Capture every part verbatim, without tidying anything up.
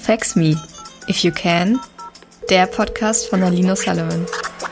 Fax Me, If You Can, der Podcast von Alina Sullivan.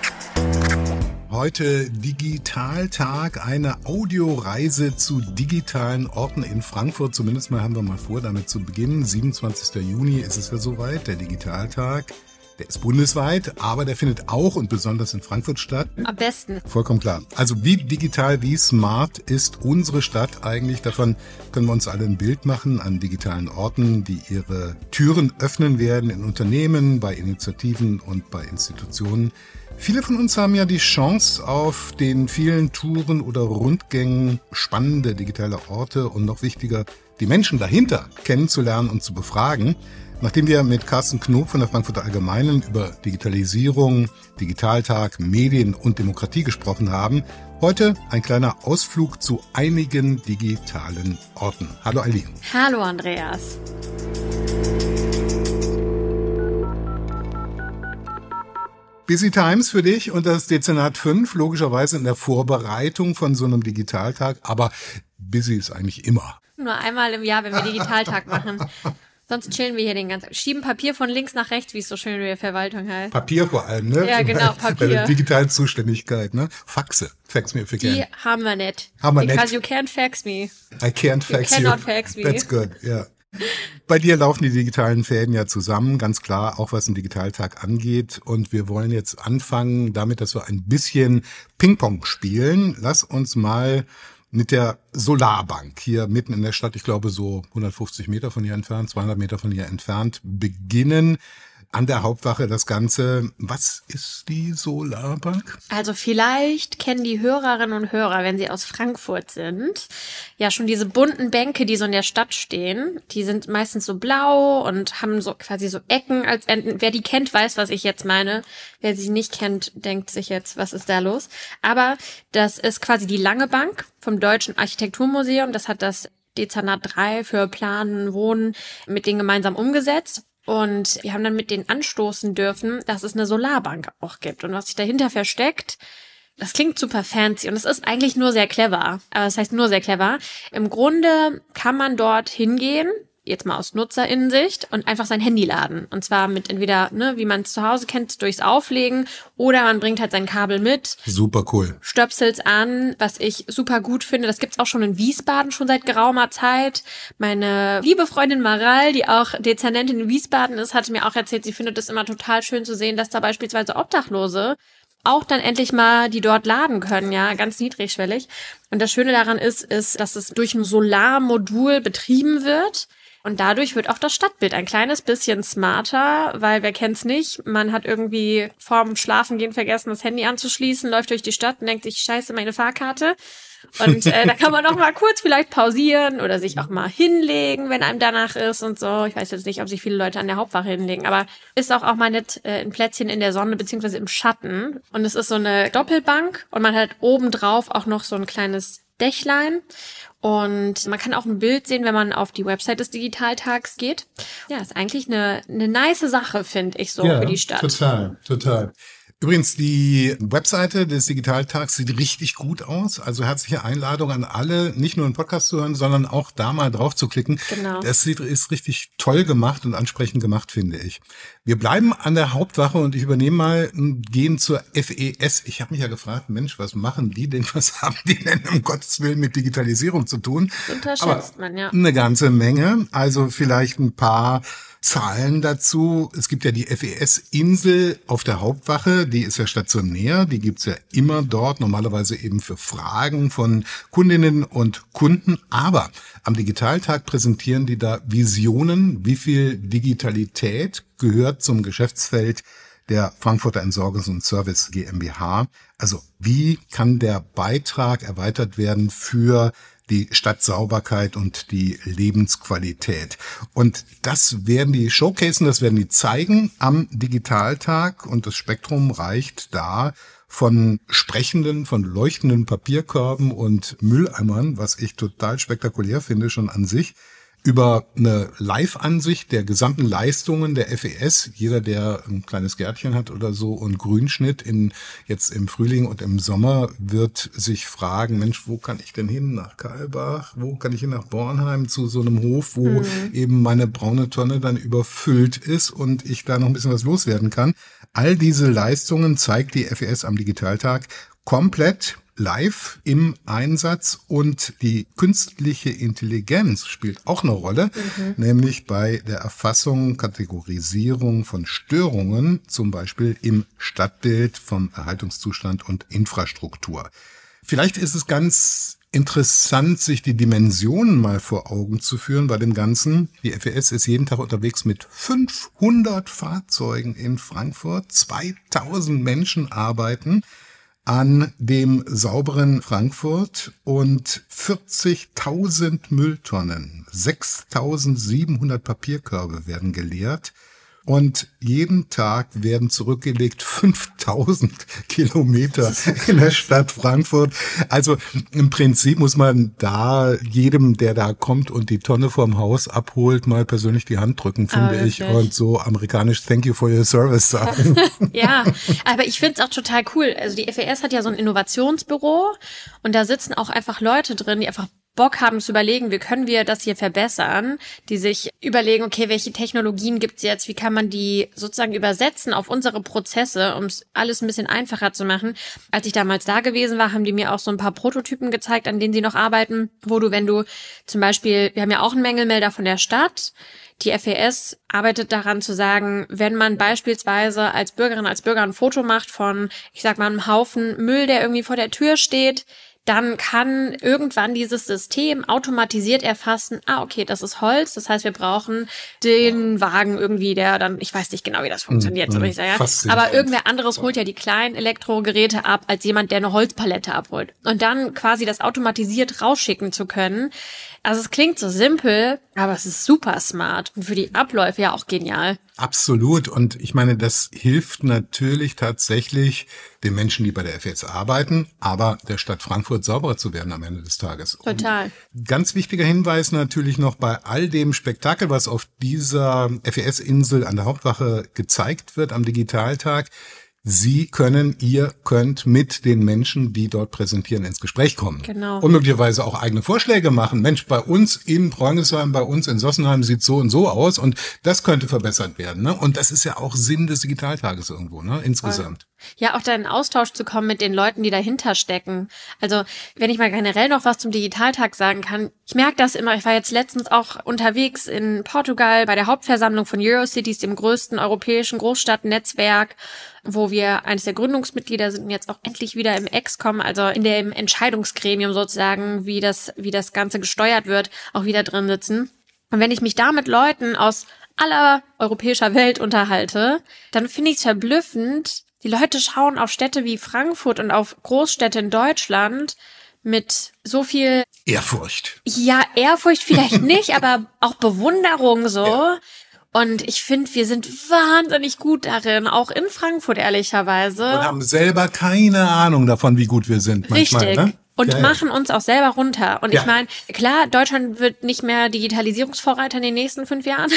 Heute Digitaltag, eine Audioreise zu digitalen Orten in Frankfurt. Zumindest mal haben wir mal vor, damit zu beginnen. siebenundzwanzigster Juni ist es ja soweit, der Digitaltag. Der ist bundesweit, aber der findet auch und besonders in Frankfurt statt. Am besten. Vollkommen klar. Also wie digital, wie smart ist unsere Stadt eigentlich? Davon können wir uns alle ein Bild machen an digitalen Orten, die ihre Türen öffnen werden in Unternehmen, bei Initiativen und bei Institutionen. Viele von uns haben ja die Chance, auf den vielen Touren oder Rundgängen spannende digitale Orte und noch wichtiger, die Menschen dahinter kennenzulernen und zu befragen. Nachdem wir mit Carsten Knob von der Frankfurter Allgemeinen über Digitalisierung, Digitaltag, Medien und Demokratie gesprochen haben, heute ein kleiner Ausflug zu einigen digitalen Orten. Hallo Eileen. Hallo Andreas. Busy Times für dich und das Dezernat fünf, logischerweise in der Vorbereitung von so einem Digitaltag, aber busy ist eigentlich immer. Nur einmal im Jahr, wenn wir Digitaltag machen. Sonst chillen wir hier den ganzen Tag. Schieben Papier von links nach rechts, wie es so schön in der Verwaltung heißt. Papier vor allem, ne? Ja, genau, Papier. Bei der digitalen Zuständigkeit, ne? Faxe. Fax me if you can. Die haben wir nicht. Haben wir nicht. Because you can't fax me. I can't fax you. You cannot fax me. That's good, ja. Yeah. Bei dir laufen die digitalen Fäden ja zusammen, ganz klar, auch was den Digitaltag angeht. Und wir wollen jetzt anfangen damit, dass wir ein bisschen Ping-Pong spielen. Lass uns mal mit der Solarbank hier mitten in der Stadt, ich glaube so hundertfünfzig Meter von hier entfernt, zweihundert Meter von hier entfernt, beginnen. An der Hauptwache das Ganze. Was ist die Solarbank? Also vielleicht kennen die Hörerinnen und Hörer, wenn sie aus Frankfurt sind, ja schon diese bunten Bänke, die so in der Stadt stehen. Die sind meistens so blau und haben so quasi so Ecken als Enden. Wer die kennt, weiß, was ich jetzt meine. Wer sie nicht kennt, denkt sich jetzt, was ist da los? Aber das ist quasi die lange Bank vom Deutschen Architekturmuseum. Das hat das Dezernat drei für Planen, Wohnen mit denen gemeinsam umgesetzt. Und wir haben dann mit denen anstoßen dürfen, dass es eine Solarbank auch gibt. Und was sich dahinter versteckt, das klingt super fancy und es ist eigentlich nur sehr clever. Aber das heißt nur sehr clever. Im Grunde kann man dort hingehen, jetzt mal aus NutzerInnen-Sicht, und einfach sein Handy laden. Und zwar mit entweder, ne, wie man es zu Hause kennt, durchs Auflegen, oder man bringt halt sein Kabel mit. Super cool. Stöpselt's an, was ich super gut finde. Das gibt's auch schon in Wiesbaden schon seit geraumer Zeit. Meine liebe Freundin Maral, die auch Dezernentin in Wiesbaden ist, hatte mir auch erzählt, sie findet es immer total schön zu sehen, dass da beispielsweise Obdachlose auch dann endlich mal die dort laden können, ja, ganz niedrigschwellig. Und das Schöne daran ist, ist, dass es durch ein Solarmodul betrieben wird. Und dadurch wird auch das Stadtbild ein kleines bisschen smarter, weil wer kennt's nicht, man hat irgendwie vorm Schlafengehen vergessen, das Handy anzuschließen, läuft durch die Stadt und denkt sich, scheiße, meine Fahrkarte. Und äh, da kann man auch mal kurz vielleicht pausieren oder sich auch mal hinlegen, wenn einem danach ist und so. Ich weiß jetzt nicht, ob sich viele Leute an der Hauptwache hinlegen, aber ist auch auch mal nett äh, ein Plätzchen in der Sonne beziehungsweise im Schatten. Und es ist so eine Doppelbank und man hat obendrauf auch noch so ein kleines Dächlein. Und man kann auch ein Bild sehen, wenn man auf die Website des Digitaltags geht. Ja, ist eigentlich eine eine nice Sache, finde ich, so ja, für die Stadt. Total, total. Übrigens, die Webseite des Digitaltags sieht richtig gut aus. Also herzliche Einladung an alle, nicht nur einen Podcast zu hören, sondern auch da mal drauf zu klicken. Genau. Das ist richtig toll gemacht und ansprechend gemacht, finde ich. Wir bleiben an der Hauptwache und ich übernehme mal, gehen zur F E S. Ich habe mich ja gefragt, Mensch, was machen die denn? Was haben die denn um Gottes Willen mit Digitalisierung zu tun? Unterschätzt Aber man, ja. Eine ganze Menge. Also vielleicht ein paar Zahlen dazu. Es gibt ja die F E S-Insel auf der Hauptwache, die ist ja stationär, die gibt's ja immer dort, normalerweise eben für Fragen von Kundinnen und Kunden. Aber am Digitaltag präsentieren die da Visionen, wie viel Digitalität gehört zum Geschäftsfeld der Frankfurter Entsorgungs- und Service GmbH. Also wie kann der Beitrag erweitert werden für die Stadtsauberkeit und die Lebensqualität. Und das werden die showcasen, das werden die zeigen am Digitaltag. Und das Spektrum reicht da von sprechenden, von leuchtenden Papierkörben und Mülleimern, was ich total spektakulär finde schon an sich, über eine Live-Ansicht der gesamten Leistungen der F E S. Jeder, der ein kleines Gärtchen hat oder so und Grünschnitt in jetzt im Frühling und im Sommer, wird sich fragen, Mensch, wo kann ich denn hin? Nach Kailbach? Wo kann ich hin? Nach Bornheim zu so einem Hof, wo mhm. eben meine braune Tonne dann überfüllt ist und ich da noch ein bisschen was loswerden kann. All diese Leistungen zeigt die F E S am Digitaltag komplett live im Einsatz, und die künstliche Intelligenz spielt auch eine Rolle, mhm. nämlich bei der Erfassung, Kategorisierung von Störungen, zum Beispiel im Stadtbild vom Erhaltungszustand und Infrastruktur. Vielleicht ist es ganz interessant, sich die Dimensionen mal vor Augen zu führen bei dem Ganzen. Die F E S ist jeden Tag unterwegs mit fünfhundert Fahrzeugen in Frankfurt, zweitausend Menschen arbeiten an dem sauberen Frankfurt und vierzigtausend Mülltonnen, sechstausendsiebenhundert Papierkörbe werden geleert und jeden Tag werden zurückgelegt fünftausend Kilometer in der Stadt Frankfurt. Also im Prinzip muss man da jedem, der da kommt und die Tonne vorm Haus abholt, mal persönlich die Hand drücken, finde ich, und so amerikanisch Thank you for your service sagen. Ja, aber ich finde es auch total cool. Also die F E S hat ja so ein Innovationsbüro und da sitzen auch einfach Leute drin, die einfach Bock haben zu überlegen, wie können wir das hier verbessern, die sich überlegen, okay, welche Technologien gibt's jetzt, wie kann man die sozusagen übersetzen auf unsere Prozesse, um es alles ein bisschen einfacher zu machen. Als ich damals da gewesen war, haben die mir auch so ein paar Prototypen gezeigt, an denen sie noch arbeiten, wo du, wenn du zum Beispiel, wir haben ja auch einen Mängelmelder von der Stadt, die F E S arbeitet daran zu sagen, wenn man beispielsweise als Bürgerin, als Bürger ein Foto macht von, ich sag mal, einem Haufen Müll, der irgendwie vor der Tür steht, dann kann irgendwann dieses System automatisiert erfassen, ah, okay, das ist Holz, das heißt, wir brauchen den Wagen irgendwie, der dann, ich weiß nicht genau, wie das funktioniert, so will ich sagen, aber irgendwer anderes holt ja die kleinen Elektrogeräte ab, als jemand, der eine Holzpalette abholt. Und dann quasi das automatisiert rausschicken zu können. Also es klingt so simpel, aber es ist super smart und für die Abläufe ja auch genial. Absolut. Und ich meine, das hilft natürlich tatsächlich den Menschen, die bei der F E S arbeiten, aber der Stadt Frankfurt sauberer zu werden am Ende des Tages. Total. Und ganz wichtiger Hinweis natürlich noch bei all dem Spektakel, was auf dieser F E S-Insel an der Hauptwache gezeigt wird am Digitaltag. Sie können, ihr könnt mit den Menschen, die dort präsentieren, ins Gespräch kommen. Genau. Und möglicherweise auch eigene Vorschläge machen. Mensch, bei uns in Bräunisheim, bei uns in Sossenheim sieht so und so aus und das könnte verbessert werden. Ne? Und das ist ja auch Sinn des Digitaltages irgendwo, ne? Insgesamt. Ja, auch da in Austausch zu kommen mit den Leuten, die dahinter stecken. Also wenn ich mal generell noch was zum Digitaltag sagen kann, ich merke das immer, ich war jetzt letztens auch unterwegs in Portugal bei der Hauptversammlung von Eurocities, dem größten europäischen Großstadtnetzwerk, wo wir eines der Gründungsmitglieder sind und jetzt auch endlich wieder im Excom, also in dem Entscheidungsgremium sozusagen, wie das, wie das Ganze gesteuert wird, auch wieder drin sitzen. Und wenn ich mich da mit Leuten aus aller europäischer Welt unterhalte, dann finde ich es verblüffend. Die Leute schauen auf Städte wie Frankfurt und auf Großstädte in Deutschland mit so viel Ehrfurcht. Ja, Ehrfurcht vielleicht nicht, aber auch Bewunderung so. Ja. Und ich finde, wir sind wahnsinnig gut darin, auch in Frankfurt ehrlicherweise. Und haben selber keine Ahnung davon, wie gut wir sind manchmal. Richtig. Ne? Und ja, machen uns auch selber runter. Und ja. ich meine, klar, Deutschland wird nicht mehr Digitalisierungsvorreiter in den nächsten fünf Jahren.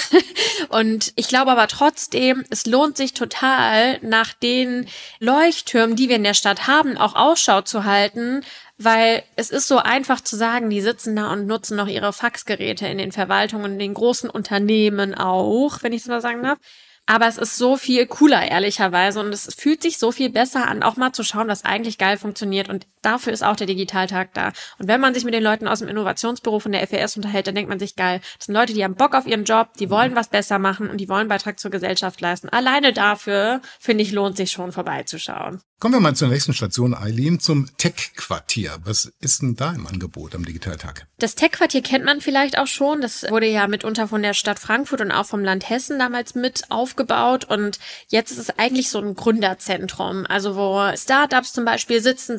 Und ich glaube aber trotzdem, es lohnt sich total, nach den Leuchttürmen, die wir in der Stadt haben, auch Ausschau zu halten. Weil es ist so einfach zu sagen, die sitzen da und nutzen noch ihre Faxgeräte in den Verwaltungen, in den großen Unternehmen auch, wenn ich das mal sagen darf. Aber es ist so viel cooler, ehrlicherweise. Und es fühlt sich so viel besser an, auch mal zu schauen, was eigentlich geil funktioniert. Und dafür ist auch der Digitaltag da. Und wenn man sich mit den Leuten aus dem Innovationsbüro von der F E S unterhält, dann denkt man sich, geil, das sind Leute, die haben Bock auf ihren Job, die wollen was besser machen und die wollen Beitrag zur Gesellschaft leisten. Alleine dafür, finde ich, lohnt sich schon vorbeizuschauen. Kommen wir mal zur nächsten Station, Eileen, zum Tech-Quartier. Was ist denn da im Angebot am Digitaltag? Das Tech-Quartier kennt man vielleicht auch schon. Das wurde ja mitunter von der Stadt Frankfurt und auch vom Land Hessen damals mit aufgebaut. Und jetzt ist es eigentlich so ein Gründerzentrum, also wo Startups zum Beispiel sitzen, sich gegenseitig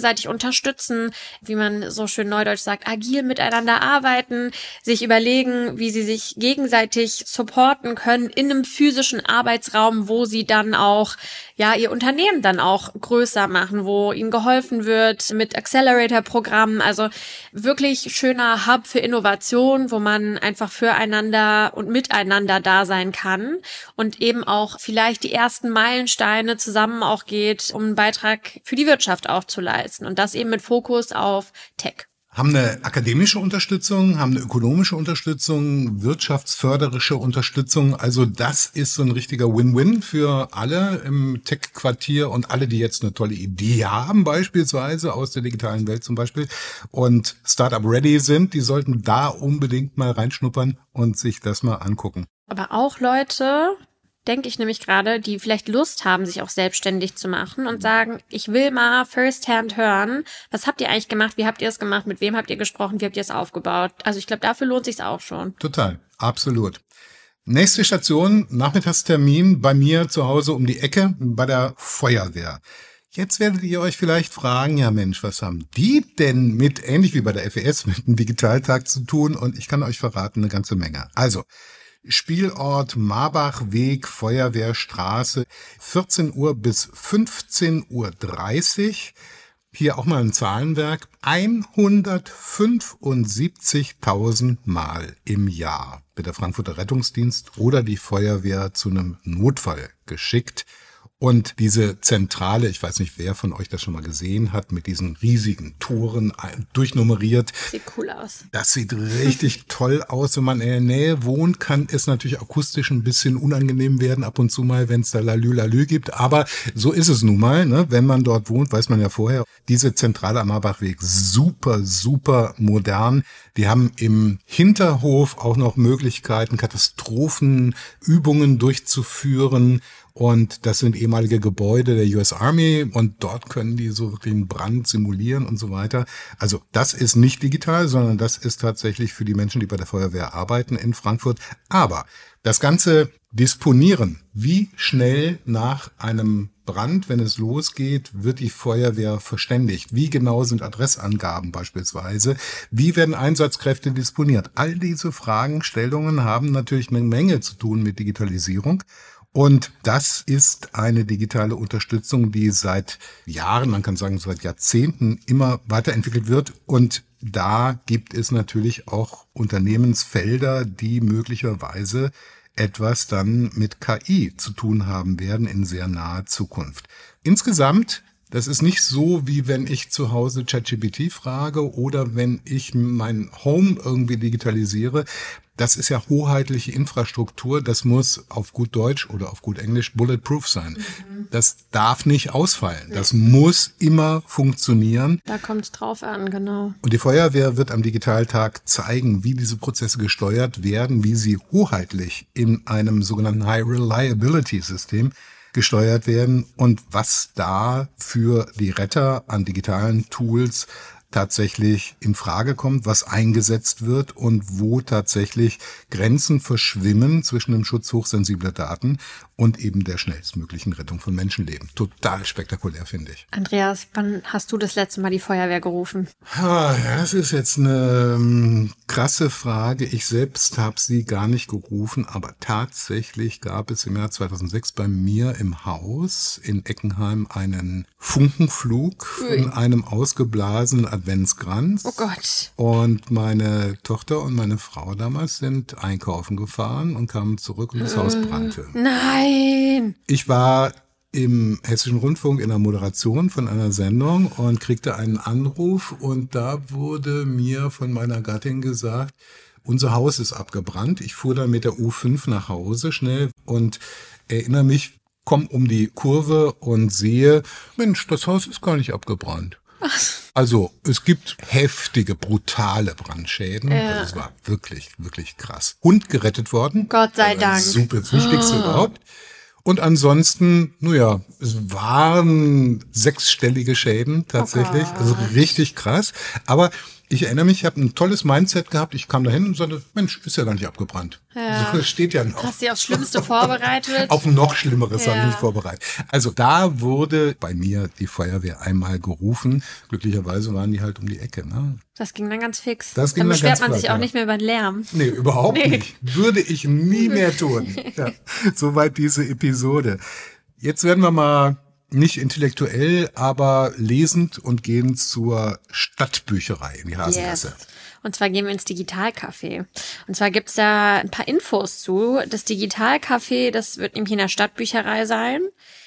gegenseitig unterstützen, wie man so schön neudeutsch sagt, agil miteinander arbeiten, sich überlegen, wie sie sich gegenseitig supporten können in einem physischen Arbeitsraum, wo sie dann auch ja ihr Unternehmen dann auch größer machen, wo ihnen geholfen wird mit Accelerator-Programmen, also wirklich schöner Hub für Innovation, wo man einfach füreinander und miteinander da sein kann und eben auch vielleicht die ersten Meilensteine zusammen auch geht, um einen Beitrag für die Wirtschaft auch zu leisten und das eben mit Fokus auf Tech. Haben eine akademische Unterstützung, haben eine ökonomische Unterstützung, wirtschaftsförderische Unterstützung. Also das ist so ein richtiger Win-Win für alle im Tech-Quartier und alle, die jetzt eine tolle Idee haben, beispielsweise aus der digitalen Welt zum Beispiel und Startup-ready sind, die sollten da unbedingt mal reinschnuppern und sich das mal angucken. Aber auch Leute, denke ich nämlich gerade, die vielleicht Lust haben, sich auch selbstständig zu machen und sagen, ich will mal firsthand hören, was habt ihr eigentlich gemacht, wie habt ihr es gemacht, mit wem habt ihr gesprochen, wie habt ihr es aufgebaut? Also ich glaube, dafür lohnt sich's auch schon. Total, absolut. Nächste Station, Nachmittagstermin bei mir zu Hause um die Ecke bei der Feuerwehr. Jetzt werdet ihr euch vielleicht fragen, ja Mensch, was haben die denn mit, ähnlich wie bei der F E S, mit dem Digitaltag zu tun? Und ich kann euch verraten, eine ganze Menge. Also, Spielort Marbachweg, Feuerwehrstraße, vierzehn Uhr bis fünfzehn Uhr dreißig. Hier auch mal ein Zahlenwerk. hundertfünfundsiebzigtausend Mal im Jahr wird der Frankfurter Rettungsdienst oder die Feuerwehr zu einem Notfall geschickt. Und diese Zentrale, ich weiß nicht, wer von euch das schon mal gesehen hat, mit diesen riesigen Toren durchnummeriert. Sieht cool aus. Das sieht richtig toll aus. Wenn man in der Nähe wohnt, kann es natürlich akustisch ein bisschen unangenehm werden, ab und zu mal, wenn es da Lalü Lalü gibt. Aber so ist es nun mal, ne? Wenn man dort wohnt, weiß man ja vorher. Diese Zentrale am Marbachweg, super, super modern. Die haben im Hinterhof auch noch Möglichkeiten, Katastrophenübungen durchzuführen. Und das sind ehemalige Gebäude der U S Army und dort können die so wirklich einen Brand simulieren und so weiter. Also das ist nicht digital, sondern das ist tatsächlich für die Menschen, die bei der Feuerwehr arbeiten in Frankfurt. Aber das ganze Disponieren, wie schnell nach einem Brand, wenn es losgeht, wird die Feuerwehr verständigt? Wie genau sind Adressangaben beispielsweise? Wie werden Einsatzkräfte disponiert? All diese Fragestellungen haben natürlich eine Menge zu tun mit Digitalisierung. Und das ist eine digitale Unterstützung, die seit Jahren, man kann sagen seit Jahrzehnten immer weiterentwickelt wird. Und da gibt es natürlich auch Unternehmensfelder, die möglicherweise etwas dann mit K I zu tun haben werden in sehr naher Zukunft. Insgesamt, das ist nicht so, wie wenn ich zu Hause ChatGPT frage oder wenn ich mein Home irgendwie digitalisiere. Das ist ja hoheitliche Infrastruktur. Das muss auf gut Deutsch oder auf gut Englisch bulletproof sein. Mhm. Das darf nicht ausfallen. Nee. Das muss immer funktionieren. Da kommt es drauf an, genau. Und die Feuerwehr wird am Digitaltag zeigen, wie diese Prozesse gesteuert werden, wie sie hoheitlich in einem sogenannten High-Reliability-System gesteuert werden und was da für die Retter an digitalen Tools tatsächlich in Frage kommt, was eingesetzt wird und wo tatsächlich Grenzen verschwimmen zwischen dem Schutz hochsensibler Daten und eben der schnellstmöglichen Rettung von Menschenleben. Total spektakulär, finde ich. Andreas, wann hast du das letzte Mal die Feuerwehr gerufen? Ah, das ist jetzt eine ähm, krasse Frage. Ich selbst habe sie gar nicht gerufen, aber tatsächlich gab es im Jahr zweitausendsechs bei mir im Haus in Eckenheim einen Funkenflug Ui. von einem ausgeblasenen Adventskranz. Oh Gott. Und meine Tochter und meine Frau damals sind einkaufen gefahren und kamen zurück und das äh, Haus brannte. Nein! Ich war im Hessischen Rundfunk in der Moderation von einer Sendung und kriegte einen Anruf und da wurde mir von meiner Gattin gesagt, unser Haus ist abgebrannt. Ich fuhr dann mit der U fünf nach Hause schnell und erinnere mich, komm um die Kurve und sehe, Mensch, das Haus ist gar nicht abgebrannt. Also es gibt heftige, brutale Brandschäden. Ja. Also es war wirklich, wirklich krass. Hund gerettet worden. Gott sei Dank. Das super, das Wichtigste oh. überhaupt. Und ansonsten, naja, es waren sechsstellige Schäden tatsächlich. Oh also richtig krass. Aber Ich erinnere mich, ich habe ein tolles Mindset gehabt. Ich kam dahin und sagte, Mensch, ist ja gar nicht abgebrannt. Ja. So, steht ja noch. Hast du aufs Schlimmste vorbereitet? Auf noch Schlimmeres Ja. habe ich mich vorbereitet. Also da wurde bei mir die Feuerwehr einmal gerufen. Glücklicherweise waren die halt um die Ecke. Ne? Das ging dann ganz fix. Das ging dann dann beschwert ganz man flott, sich auch ja. nicht mehr über den Lärm. Nee, überhaupt Nee. nicht. Würde ich nie mehr tun. Ja, soweit diese Episode. Jetzt werden wir mal nicht intellektuell, aber lesend und gehen zur Stadtbücherei in die Hasengasse. Yes. Und zwar gehen wir ins Digitalcafé. Und zwar gibt's da ein paar Infos zu. Das Digitalcafé, das wird nämlich in der Stadtbücherei sein.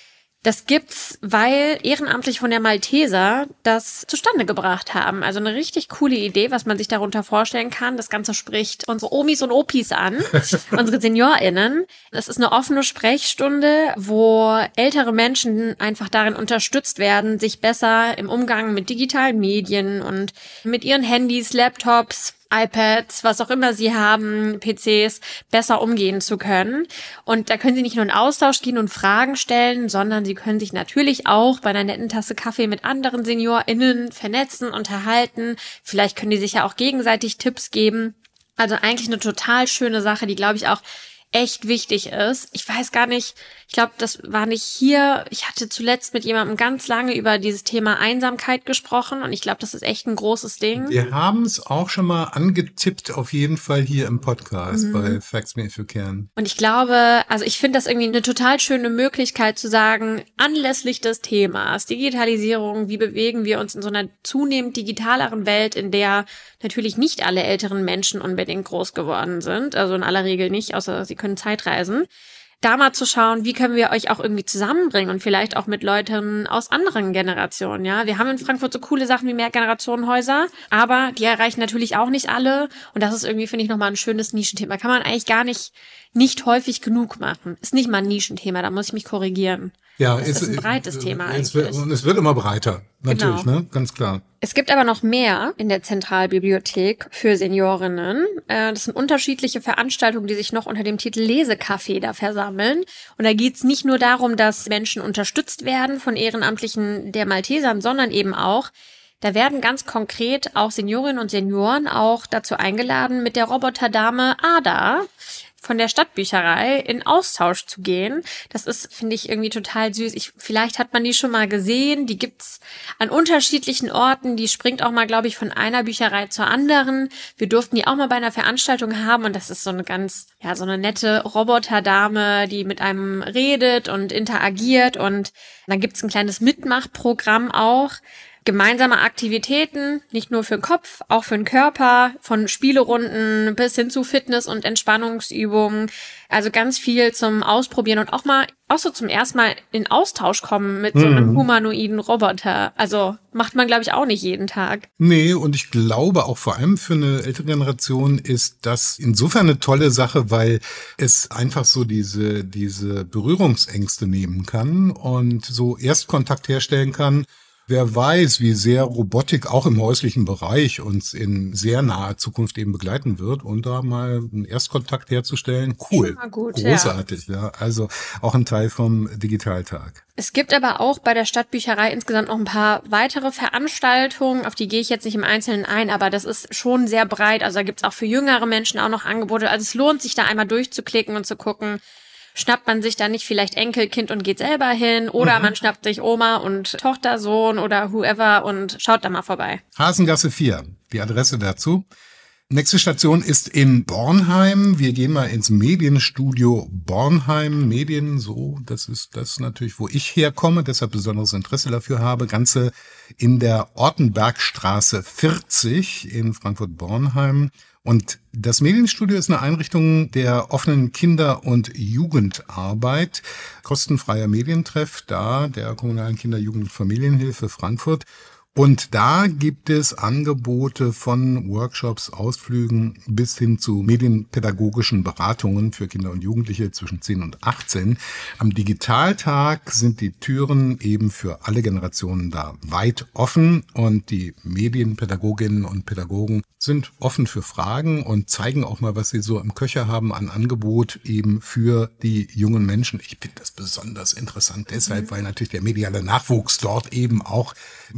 Das gibt's, weil ehrenamtlich von der Malteser das zustande gebracht haben. Also eine richtig coole Idee, was man sich darunter vorstellen kann. Das Ganze spricht unsere Omis und Opis an, unsere SeniorInnen. Das ist eine offene Sprechstunde, wo ältere Menschen einfach darin unterstützt werden, sich besser im Umgang mit digitalen Medien und mit ihren Handys, Laptops, iPads, was auch immer sie haben, P Cs, besser umgehen zu können. Und da können sie nicht nur in Austausch gehen und Fragen stellen, sondern sie können sich natürlich auch bei einer netten Tasse Kaffee mit anderen SeniorInnen vernetzen, unterhalten. Vielleicht können die sich ja auch gegenseitig Tipps geben. Also eigentlich eine total schöne Sache, die, glaube ich, auch echt wichtig ist. Ich weiß gar nicht, ich glaube, das war nicht hier. Ich hatte zuletzt mit jemandem ganz lange über dieses Thema Einsamkeit gesprochen und ich glaube, das ist echt ein großes Ding. Wir haben es auch schon mal angetippt, auf jeden Fall hier im Podcast mhm. bei Facts Me If You Can. Und ich glaube, also ich finde das irgendwie eine total schöne Möglichkeit zu sagen, anlässlich des Themas Digitalisierung, wie bewegen wir uns in so einer zunehmend digitaleren Welt, in der natürlich nicht alle älteren Menschen unbedingt groß geworden sind, also in aller Regel nicht, außer sie können Zeitreisen. Da mal zu schauen, wie können wir euch auch irgendwie zusammenbringen und vielleicht auch mit Leuten aus anderen Generationen, ja. Wir haben in Frankfurt so coole Sachen wie Mehrgenerationenhäuser, aber die erreichen natürlich auch nicht alle und das ist irgendwie, finde ich, nochmal ein schönes Nischenthema. Kann man eigentlich gar nicht, nicht häufig genug machen. Ist nicht mal ein Nischenthema, da muss ich mich korrigieren. Ja, das es ist ein breites es, Thema es eigentlich. wird, und es wird immer breiter, natürlich, Genau. ne, ganz klar. Es gibt aber noch mehr in der Zentralbibliothek für Seniorinnen. Das sind unterschiedliche Veranstaltungen, die sich noch unter dem Titel Lesecafé da versammeln. Und da geht es nicht nur darum, dass Menschen unterstützt werden von Ehrenamtlichen der Maltesern, sondern eben auch, da werden ganz konkret auch Seniorinnen und Senioren auch dazu eingeladen, mit der Roboterdame Ada von der Stadtbücherei in Austausch zu gehen. Das ist, finde ich, irgendwie total süß. Ich, vielleicht hat man die schon mal gesehen. Die gibt's an unterschiedlichen Orten. Die springt auch mal, glaube ich, von einer Bücherei zur anderen. Wir durften die auch mal bei einer Veranstaltung haben und das ist so eine ganz, ja, so eine nette Roboterdame, die mit einem redet und interagiert und dann gibt's ein kleines Mitmachprogramm auch. Gemeinsame Aktivitäten, nicht nur für den Kopf, auch für den Körper, von Spielerunden bis hin zu Fitness- und Entspannungsübungen. Also ganz viel zum Ausprobieren und auch mal, auch so zum ersten Mal in Austausch kommen mit so einem Mhm. humanoiden Roboter. Also macht man, glaube ich, auch nicht jeden Tag. Nee, und ich glaube auch vor allem für eine ältere Generation ist das insofern eine tolle Sache, weil es einfach so diese, diese Berührungsängste nehmen kann und so Erstkontakt herstellen kann. Wer weiß, wie sehr Robotik auch im häuslichen Bereich uns in sehr naher Zukunft eben begleiten wird und da mal einen Erstkontakt herzustellen, cool, Schon mal gut, großartig, ja. ja. Also auch ein Teil vom Digitaltag. Es gibt aber auch bei der Stadtbücherei insgesamt noch ein paar weitere Veranstaltungen, auf die gehe ich jetzt nicht im Einzelnen ein, aber das ist schon sehr breit. Also da gibt's auch für jüngere Menschen auch noch Angebote. Also es lohnt sich da einmal durchzuklicken und zu gucken, schnappt man sich da nicht vielleicht Enkelkind und geht selber hin oder mhm. man schnappt sich Oma und Tochter, Sohn oder whoever und schaut da mal vorbei. Hasengasse vier, die Adresse dazu. Nächste Station ist in Bornheim. Wir gehen mal ins Medienstudio Bornheim. Medien, so, das ist das natürlich, wo ich herkomme, deshalb besonderes Interesse dafür habe. Ganze in der Ortenbergstraße vierzig in Frankfurt-Bornheim. Und das Medienstudio ist eine Einrichtung der offenen Kinder- und Jugendarbeit. Kostenfreier Medientreff da der Kommunalen Kinder-, Jugend- und Familienhilfe Frankfurt. Und da gibt es Angebote von Workshops, Ausflügen bis hin zu medienpädagogischen Beratungen für Kinder und Jugendliche zwischen zehn und achtzehn. Am Digitaltag sind die Türen eben für alle Generationen da weit offen und die Medienpädagoginnen und Pädagogen sind offen für Fragen und zeigen auch mal, was sie so im Köcher haben an Angebot eben für die jungen Menschen. Ich finde das besonders interessant deshalb, weil natürlich der mediale Nachwuchs dort eben auch meine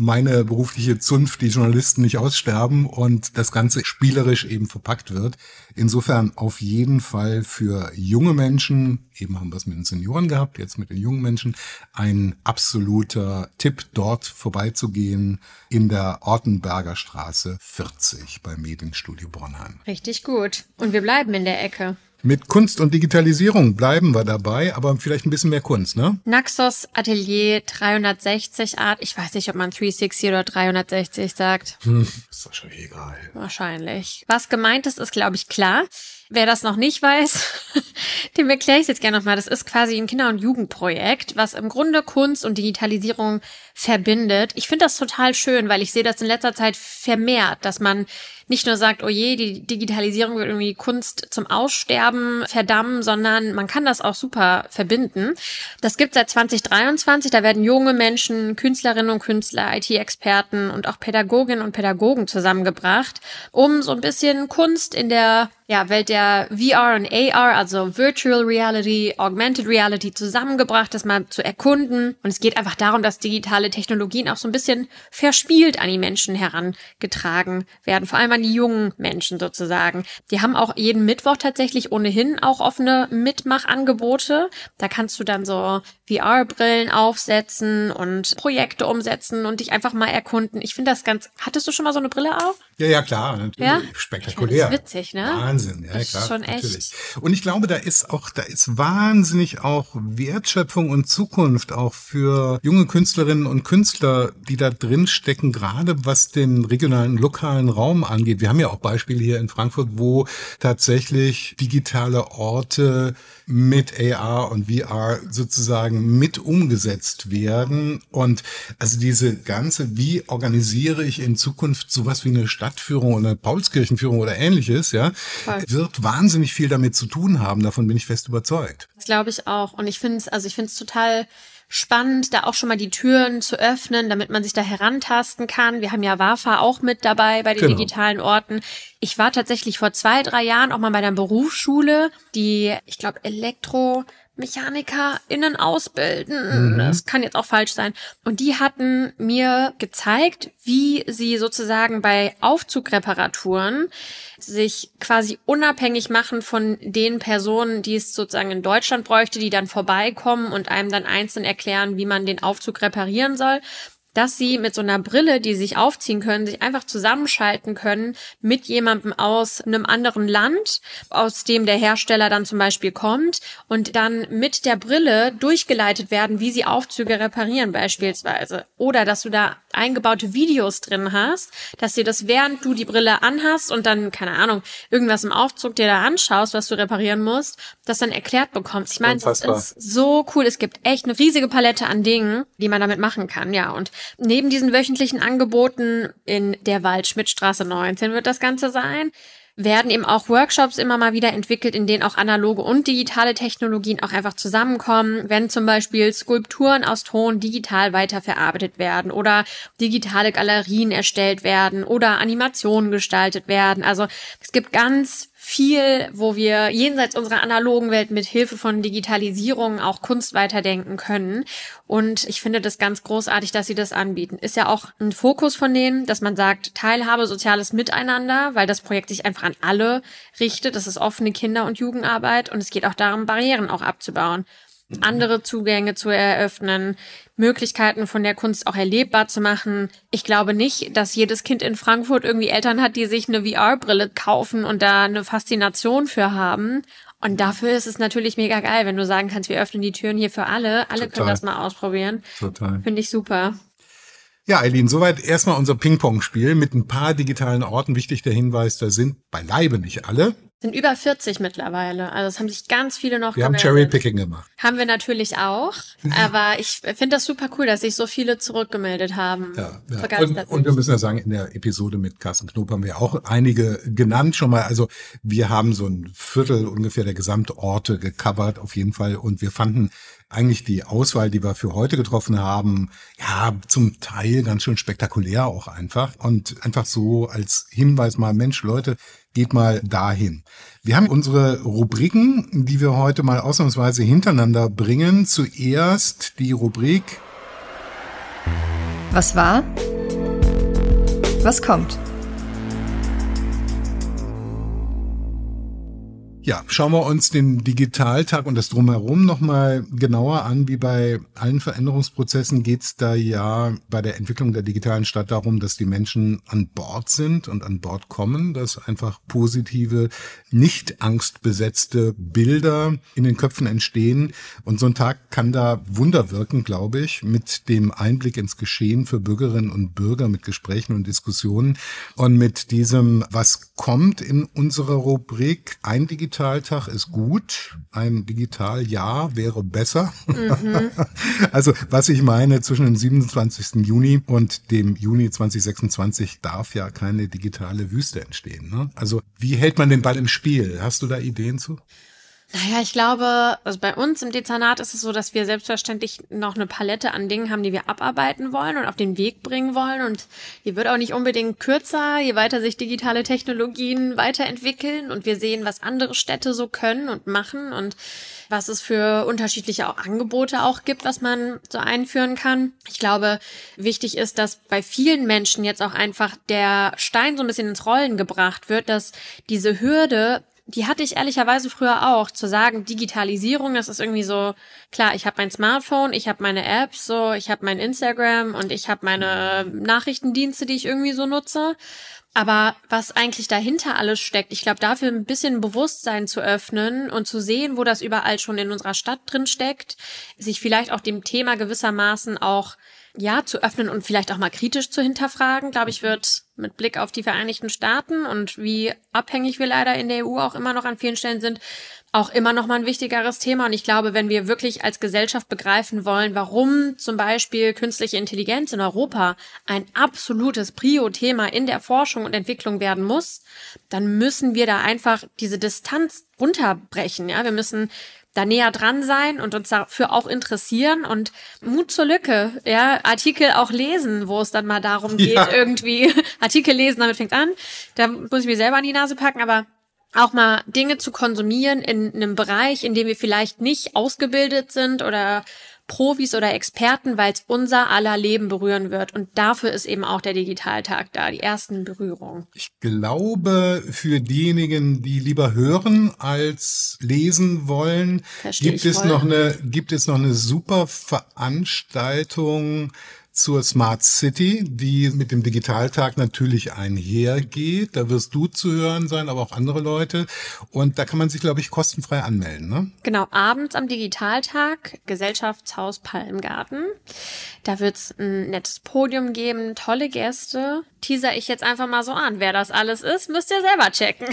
eine berufliche Zunft, die Journalisten nicht aussterben und das Ganze spielerisch eben verpackt wird. Insofern auf jeden Fall für junge Menschen, eben haben wir es mit den Senioren gehabt, jetzt mit den jungen Menschen, ein absoluter Tipp, dort vorbeizugehen in der Ortenberger Straße vierzig beim Medienstudio Bornheim. Richtig gut. Und wir bleiben in der Ecke. Mit Kunst und Digitalisierung bleiben wir dabei, aber vielleicht ein bisschen mehr Kunst, ne? Naxos Atelier dreihundertsechzig Art. Ich weiß nicht, ob man dreihundertsechzig oder dreihundertsechzig sagt. Hm, ist doch schon egal. Wahrscheinlich. Was gemeint ist, ist, glaube ich, klar. Wer das noch nicht weiß, dem erkläre ich es jetzt gerne nochmal. Das ist quasi ein Kinder- und Jugendprojekt, was im Grunde Kunst und Digitalisierung verbindet. Ich finde das total schön, weil ich sehe das in letzter Zeit vermehrt, dass man nicht nur sagt, oh je, die Digitalisierung wird irgendwie Kunst zum Aussterben verdammen, sondern man kann das auch super verbinden. Das gibt es seit zwanzig dreiundzwanzig. Da werden junge Menschen, Künstlerinnen und Künstler, I T-Experten und auch Pädagoginnen und Pädagogen zusammengebracht, um so ein bisschen Kunst in der ja, Welt der V R und A R, also Virtual Reality, Augmented Reality zusammengebracht, das mal zu erkunden. Und es geht einfach darum, dass digitale Technologien auch so ein bisschen verspielt an die Menschen herangetragen werden, vor allem an die jungen Menschen sozusagen. Die haben auch jeden Mittwoch tatsächlich ohnehin auch offene Mitmachangebote. Da kannst du dann so V R-Brillen aufsetzen und Projekte umsetzen und dich einfach mal erkunden. Ich finde das ganz... Hattest du schon mal so eine Brille auf? Ja, ja, klar. Natürlich. Ja? Spektakulär. Das ist witzig, ne? Wahnsinn, ja, das klar. ist schon natürlich. echt. Und ich glaube, da ist auch, da ist wahnsinnig auch Wertschöpfung und Zukunft auch für junge Künstlerinnen und Künstler, die da drin stecken, gerade was den regionalen, lokalen Raum angeht. Wir haben ja auch Beispiele hier in Frankfurt, wo tatsächlich digitale Orte mit A R und V R sozusagen mit umgesetzt werden. Und also diese ganze, wie organisiere ich in Zukunft sowas wie eine Stadtführung oder eine Paulskirchenführung oder ähnliches, ja, Voll. Wird wahnsinnig viel damit zu tun haben. Davon bin ich fest überzeugt. Das glaube ich auch. Und ich finde es, also ich finde es total spannend, da auch schon mal die Türen zu öffnen, damit man sich da herantasten kann. Wir haben ja WAFA auch mit dabei bei den genau. digitalen Orten. Ich war tatsächlich vor zwei, drei Jahren auch mal bei einer Berufsschule, die, ich glaube, ElektromechanikerInnen ausbilden. Mhm. Das kann jetzt auch falsch sein. Und die hatten mir gezeigt, wie sie sozusagen bei Aufzugreparaturen sich quasi unabhängig machen von den Personen, die es sozusagen in Deutschland bräuchte, die dann vorbeikommen und einem dann einzeln erklären, wie man den Aufzug reparieren soll, dass sie mit so einer Brille, die sie sich aufziehen können, sich einfach zusammenschalten können mit jemandem aus einem anderen Land, aus dem der Hersteller dann zum Beispiel kommt und dann mit der Brille durchgeleitet werden, wie sie Aufzüge reparieren beispielsweise. Oder dass du da eingebaute Videos drin hast, dass dir das, während du die Brille anhast und dann, keine Ahnung, irgendwas im Aufzug dir da anschaust, was du reparieren musst, das dann erklärt bekommst. Ich meine, das ist so cool. Es gibt echt eine riesige Palette an Dingen, die man damit machen kann, ja. Und neben diesen wöchentlichen Angeboten in der Waldschmidtstraße neunzehn wird das Ganze sein, werden eben auch Workshops immer mal wieder entwickelt, in denen auch analoge und digitale Technologien auch einfach zusammenkommen, wenn zum Beispiel Skulpturen aus Ton digital weiterverarbeitet werden oder digitale Galerien erstellt werden oder Animationen gestaltet werden. Also es gibt ganz viel, wo wir jenseits unserer analogen Welt mit Hilfe von Digitalisierung auch Kunst weiterdenken können. Und ich finde das ganz großartig, dass sie das anbieten. Ist ja auch ein Fokus von denen, dass man sagt, Teilhabe, soziales Miteinander, weil das Projekt sich einfach an alle richtet. Das ist offene Kinder- und Jugendarbeit und es geht auch darum, Barrieren auch abzubauen, andere Zugänge zu eröffnen, Möglichkeiten von der Kunst auch erlebbar zu machen. Ich glaube nicht, dass jedes Kind in Frankfurt irgendwie Eltern hat, die sich eine V R-Brille kaufen und da eine Faszination für haben. Und dafür ist es natürlich mega geil, wenn du sagen kannst, wir öffnen die Türen hier für alle. Alle Total. Können das mal ausprobieren. Total. Finde ich super. Ja, Eileen, soweit erstmal unser Ping-Pong-Spiel mit ein paar digitalen Orten. Wichtig der Hinweis, da sind beileibe nicht alle. Sind über vierzig mittlerweile. Also es haben sich ganz viele noch Wir gemeldet. Haben Cherry-Picking gemacht. Haben wir natürlich auch. Aber ich finde das super cool, dass sich so viele zurückgemeldet haben. Ja, ja. Und, und wir müssen ja sagen, in der Episode mit Carsten Knob haben wir auch einige genannt schon mal. Also wir haben so ein Viertel ungefähr der Gesamtorte gecovert auf jeden Fall. Und wir fanden eigentlich die Auswahl, die wir für heute getroffen haben, ja, zum Teil ganz schön spektakulär auch einfach. Und einfach so als Hinweis mal, Mensch, Leute, geht mal dahin. Wir haben unsere Rubriken, die wir heute mal ausnahmsweise hintereinander bringen. Zuerst die Rubrik Was war? was kommt. Ja, schauen wir uns den Digitaltag und das Drumherum nochmal genauer an. Wie bei allen Veränderungsprozessen geht es da ja bei der Entwicklung der digitalen Stadt darum, dass die Menschen an Bord sind und an Bord kommen, dass einfach positive, nicht angstbesetzte Bilder in den Köpfen entstehen. Und so ein Tag kann da Wunder wirken, glaube ich, mit dem Einblick ins Geschehen für Bürgerinnen und Bürger, mit Gesprächen und Diskussionen und mit diesem, was kommt in unserer Rubrik, ein Digital Digitaltag ist gut, ein Digitaljahr wäre besser. Mhm. Also was ich meine, zwischen dem siebenundzwanzigsten Juni und dem Juni zweitausendsechsundzwanzig darf ja keine digitale Wüste entstehen, ne? Also wie hält man den Ball im Spiel? Hast du da Ideen zu? Naja, ich glaube, also bei uns im Dezernat ist es so, dass wir selbstverständlich noch eine Palette an Dingen haben, die wir abarbeiten wollen und auf den Weg bringen wollen. Und die wird auch nicht unbedingt kürzer, je weiter sich digitale Technologien weiterentwickeln und wir sehen, was andere Städte so können und machen und was es für unterschiedliche auch Angebote auch gibt, was man so einführen kann. Ich glaube, wichtig ist, dass bei vielen Menschen jetzt auch einfach der Stein so ein bisschen ins Rollen gebracht wird, dass diese Hürde, die hatte ich ehrlicherweise früher auch, zu sagen, Digitalisierung, das ist irgendwie so, klar, ich habe mein Smartphone, ich habe meine Apps, so, ich habe mein Instagram und ich habe meine Nachrichtendienste, die ich irgendwie so nutze. Aber was eigentlich dahinter alles steckt, ich glaube, dafür ein bisschen Bewusstsein zu öffnen und zu sehen, wo das überall schon in unserer Stadt drin steckt, sich vielleicht auch dem Thema gewissermaßen auch ja zu öffnen und vielleicht auch mal kritisch zu hinterfragen, glaube ich, wird mit Blick auf die Vereinigten Staaten und wie abhängig wir leider in der E U auch immer noch an vielen Stellen sind, auch immer noch mal ein wichtigeres Thema. Und ich glaube, wenn wir wirklich als Gesellschaft begreifen wollen, warum zum Beispiel künstliche Intelligenz in Europa ein absolutes Prio-Thema in der Forschung und Entwicklung werden muss, dann müssen wir da einfach diese Distanz runterbrechen. Ja, wir müssen da näher dran sein und uns dafür auch interessieren und Mut zur Lücke, ja, Artikel auch lesen, wo es dann mal darum geht, ja. irgendwie Artikel lesen, damit fängt an, da muss ich mir selber an die Nase packen, aber auch mal Dinge zu konsumieren in einem Bereich, in dem wir vielleicht nicht ausgebildet sind oder Profis oder Experten, weil es unser aller Leben berühren wird. Und dafür ist eben auch der Digitaltag da, die ersten Berührungen. Ich glaube, für diejenigen, die lieber hören als lesen wollen, Versteh gibt es voll. noch eine, gibt es noch eine super Veranstaltung zur Smart City, die mit dem Digitaltag natürlich einhergeht. Da wirst du zu hören sein, aber auch andere Leute. Und da kann man sich, glaube ich, kostenfrei anmelden, ne? Genau, abends am Digitaltag, Gesellschaftshaus Palmgarten. Da wird's ein nettes Podium geben, tolle Gäste. Teaser ich jetzt einfach mal so an. Wer das alles ist, müsst ihr selber checken.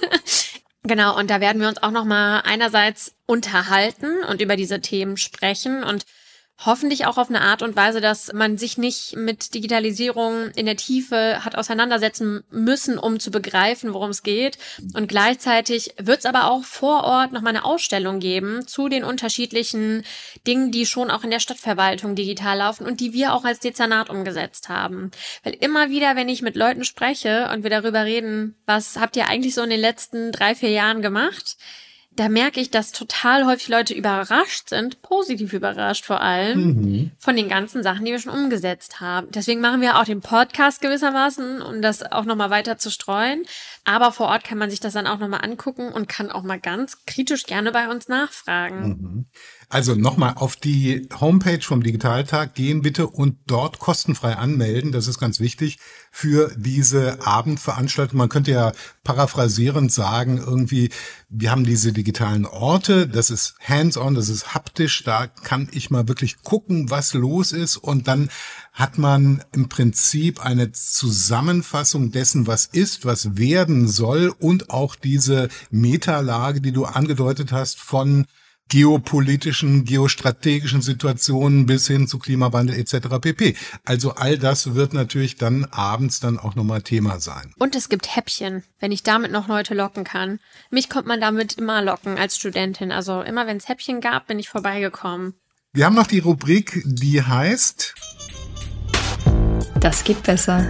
Genau, und da werden wir uns auch nochmal einerseits unterhalten und über diese Themen sprechen und hoffentlich auch auf eine Art und Weise, dass man sich nicht mit Digitalisierung in der Tiefe hat auseinandersetzen müssen, um zu begreifen, worum es geht. Und gleichzeitig wird es aber auch vor Ort nochmal eine Ausstellung geben zu den unterschiedlichen Dingen, die schon auch in der Stadtverwaltung digital laufen und die wir auch als Dezernat umgesetzt haben. Weil immer wieder, wenn ich mit Leuten spreche und wir darüber reden, was habt ihr eigentlich so in den letzten drei, vier Jahren gemacht, da merke ich, dass total häufig Leute überrascht sind, positiv überrascht vor allem, mhm. von den ganzen Sachen, die wir schon umgesetzt haben. Deswegen machen wir auch den Podcast gewissermaßen, um das auch nochmal weiter zu streuen. Aber vor Ort kann man sich das dann auch nochmal angucken und kann auch mal ganz kritisch gerne bei uns nachfragen. Mhm. Also nochmal auf die Homepage vom Digitaltag gehen bitte und dort kostenfrei anmelden. Das ist ganz wichtig für diese Abendveranstaltung. Man könnte ja paraphrasierend sagen, irgendwie, wir haben diese digitalen Orte, das ist hands-on, das ist haptisch, da kann ich mal wirklich gucken, was los ist und dann hat man im Prinzip eine Zusammenfassung dessen, was ist, was werden soll und auch diese Metalage, die du angedeutet hast, von geopolitischen, geostrategischen Situationen bis hin zu Klimawandel et cetera pp. Also all das wird natürlich dann abends dann auch nochmal Thema sein. Und es gibt Häppchen, wenn ich damit noch Leute locken kann. Mich konnte man damit immer locken als Studentin. Also immer wenn es Häppchen gab, bin ich vorbeigekommen. Wir haben noch die Rubrik, die heißt Das geht besser.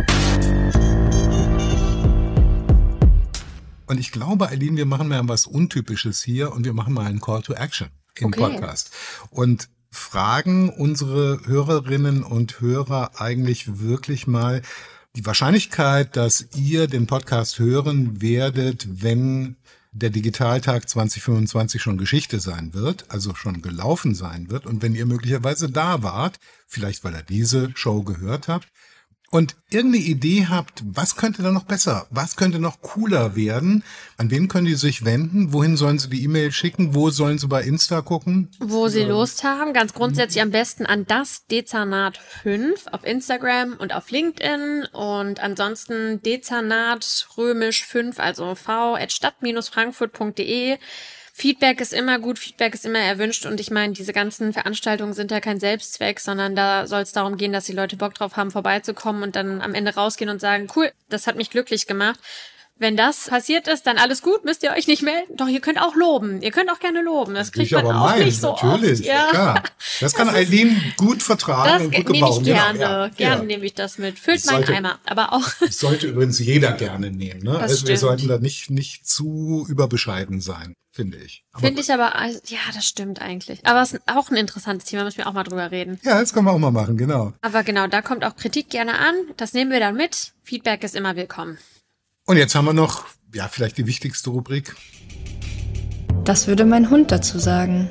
Und ich glaube, Aline, wir machen mal was Untypisches hier und wir machen mal einen Call to Action im okay. Podcast. Und fragen unsere Hörerinnen und Hörer eigentlich wirklich mal, Die Wahrscheinlichkeit, dass ihr den Podcast hören werdet, wenn der Digitaltag zwanzig fünfundzwanzig schon Geschichte sein wird, also schon gelaufen sein wird und wenn ihr möglicherweise da wart, vielleicht weil ihr diese Show gehört habt und irgendeine Idee habt, was könnte da noch besser, was könnte noch cooler werden, an wen können die sich wenden, wohin sollen sie die E-Mail schicken, wo sollen sie bei Insta gucken? Wo sie Lust haben, ganz grundsätzlich am besten an das Dezernat fünf auf Instagram und auf LinkedIn und ansonsten Dezernat römisch fünf, also v at stadt frankfurt punkt de. Feedback ist immer gut, Feedback ist immer erwünscht und ich meine, diese ganzen Veranstaltungen sind ja kein Selbstzweck, sondern da soll es darum gehen, dass die Leute Bock drauf haben, vorbeizukommen und dann am Ende rausgehen und sagen, cool, das hat mich glücklich gemacht. Wenn das passiert ist, dann alles gut, müsst ihr euch nicht melden. Doch, ihr könnt auch loben. Ihr könnt auch gerne loben. Das kriegt man auch meinen, nicht so natürlich, oft. Ja, klar. Das kann Eileen gut vertragen das und gut nehme ich gebrauchen. gerne. Genau, ja. Gerne ja. nehme ich das mit. Füllt Das sollte, meinen Eimer. Aber auch. Das sollte übrigens jeder gerne nehmen. Ne? Also wir stimmt. sollten da nicht, nicht zu überbescheiden sein, finde ich. Finde ich aber, ja, das stimmt eigentlich. Aber es ist auch ein interessantes Thema, müssen wir auch mal drüber reden. Ja, das können wir auch mal machen, genau. Aber genau, da kommt auch Kritik gerne an. Das nehmen wir dann mit. Feedback ist immer willkommen. Und jetzt haben wir noch, ja, vielleicht die wichtigste Rubrik. Das würde mein Hund dazu sagen.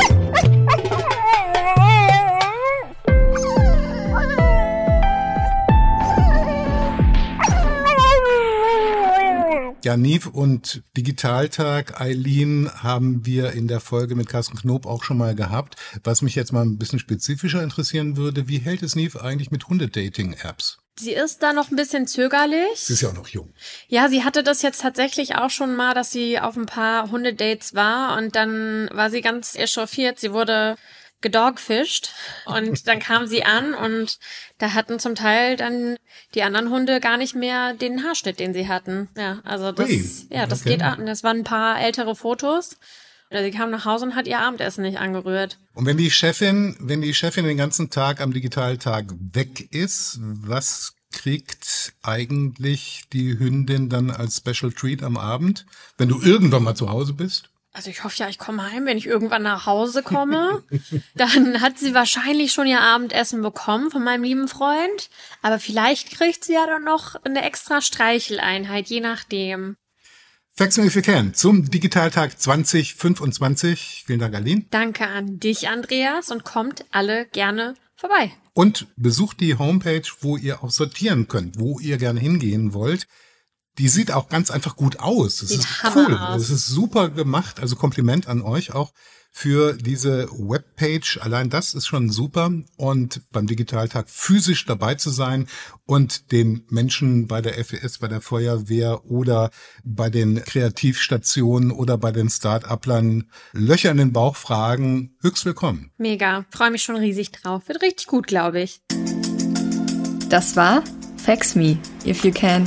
Ja, Niv und Digitaltag, Eileen, haben wir in der Folge mit Carsten Knob auch schon mal gehabt. Was mich jetzt mal ein bisschen spezifischer interessieren würde, wie hält es Niv eigentlich mit Hundedating-Apps? Sie ist da noch ein bisschen zögerlich. Sie ist ja auch noch jung. Ja, sie hatte das jetzt tatsächlich auch schon mal, dass sie auf ein paar Hundedates war und dann war sie ganz echauffiert. Sie wurde gedogfischt und dann kam sie an und da hatten zum Teil dann die anderen Hunde gar nicht mehr den Haarschnitt, den sie hatten. Ja, also das, Ui, ja, das okay. geht an. Das waren ein paar ältere Fotos. Sie kam nach Hause und hat ihr Abendessen nicht angerührt. Und wenn die Chefin, wenn die Chefin den ganzen Tag am Digitaltag weg ist, was kriegt eigentlich die Hündin dann als Special Treat am Abend, wenn du irgendwann mal zu Hause bist? Also ich hoffe ja, ich komme heim, wenn ich irgendwann nach Hause komme. Dann hat sie wahrscheinlich schon ihr Abendessen bekommen von meinem lieben Freund. Aber vielleicht kriegt sie ja dann noch eine extra Streicheleinheit, je nachdem. Facts Me If You Can zum Digitaltag zwanzig fünfundzwanzig. Vielen Dank, Aline. Danke an dich, Andreas, und kommt alle gerne vorbei. Und besucht die Homepage, wo ihr auch sortieren könnt, wo ihr gerne hingehen wollt. Die sieht auch ganz einfach gut aus. Das Sieht ist Hammer cool. aus. Das ist super gemacht. Also Kompliment an euch auch für diese Webpage. Allein das ist schon super. Und beim Digitaltag physisch dabei zu sein und den Menschen bei der F E S, bei der Feuerwehr oder bei den Kreativstationen oder bei den Start-uplern Löcher in den Bauch fragen, höchst willkommen. Mega. Freue mich schon riesig drauf. Wird richtig gut, glaube ich. Das war Facts Me If You Can.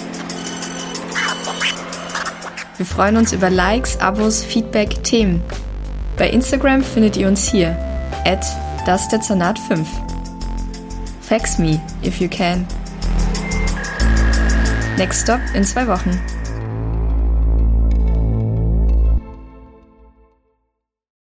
Wir freuen uns über Likes, Abos, Feedback, Themen. Bei Instagram findet ihr uns hier, at das Dezernat fünf. Facts Me If You Can. Next Stop in zwei Wochen.